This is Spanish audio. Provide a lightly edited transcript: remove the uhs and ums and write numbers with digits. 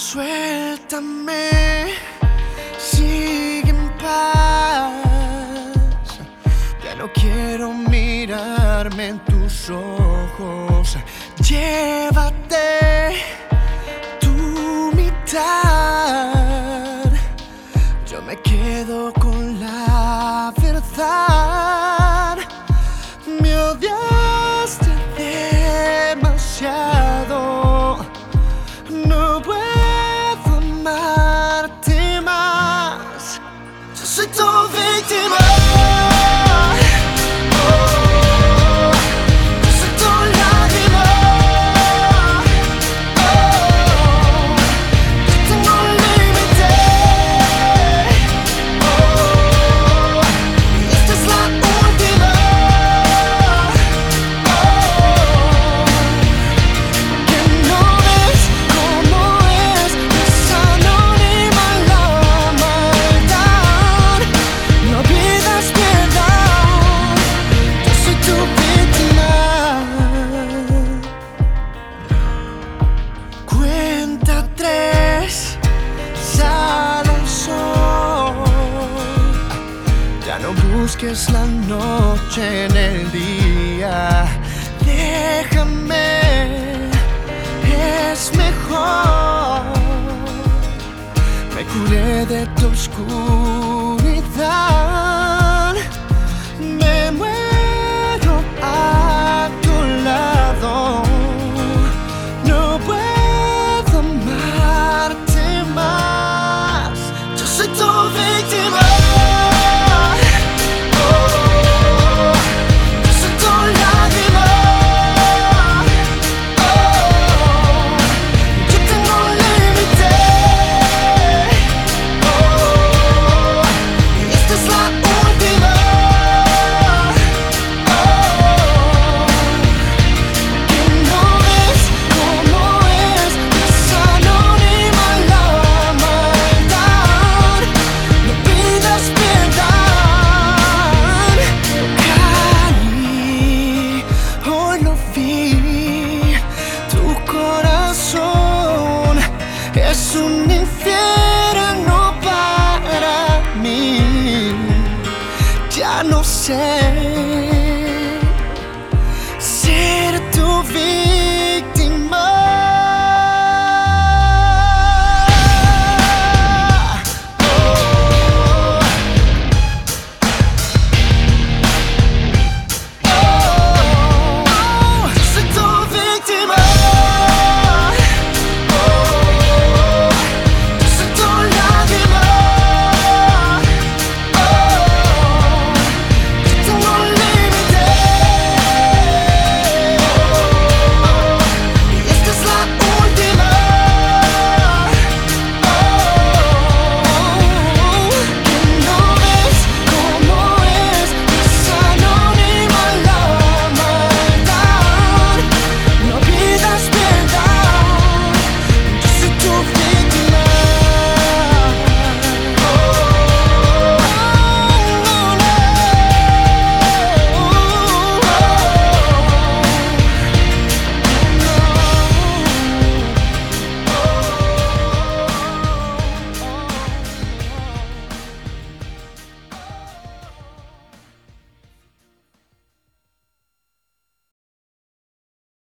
Suéltame, sigue en paz. Ya no quiero mirarme en tus ojos. Llévate tu mitad. Yo me quedo con la verdad. Me odiaste demasiado. No puedo amarte más. Yo soy tu víctima. Yo soy tu lágrima. Yo tengo un límite. Y esta es la última. Que no ves cómo es esa anónima la maldad. No pidas piedad. Yo soy tu víctima. Cuenta 3, sale el sol. Ya no busques la noche en el día. Déjame, es mejor. Me curé de tu oscuridad. Me muero a tu lado. No puedo amarte más. Yo soy tu víctima. Yo soy tu lágrima. Yo tengo un límite. Y esta es la última. Que no ves cómo es esa anónima la maldad. No pidas piedad. Caí, hoy lo vi. Tu corazón es un infierno para mí. Ya no sé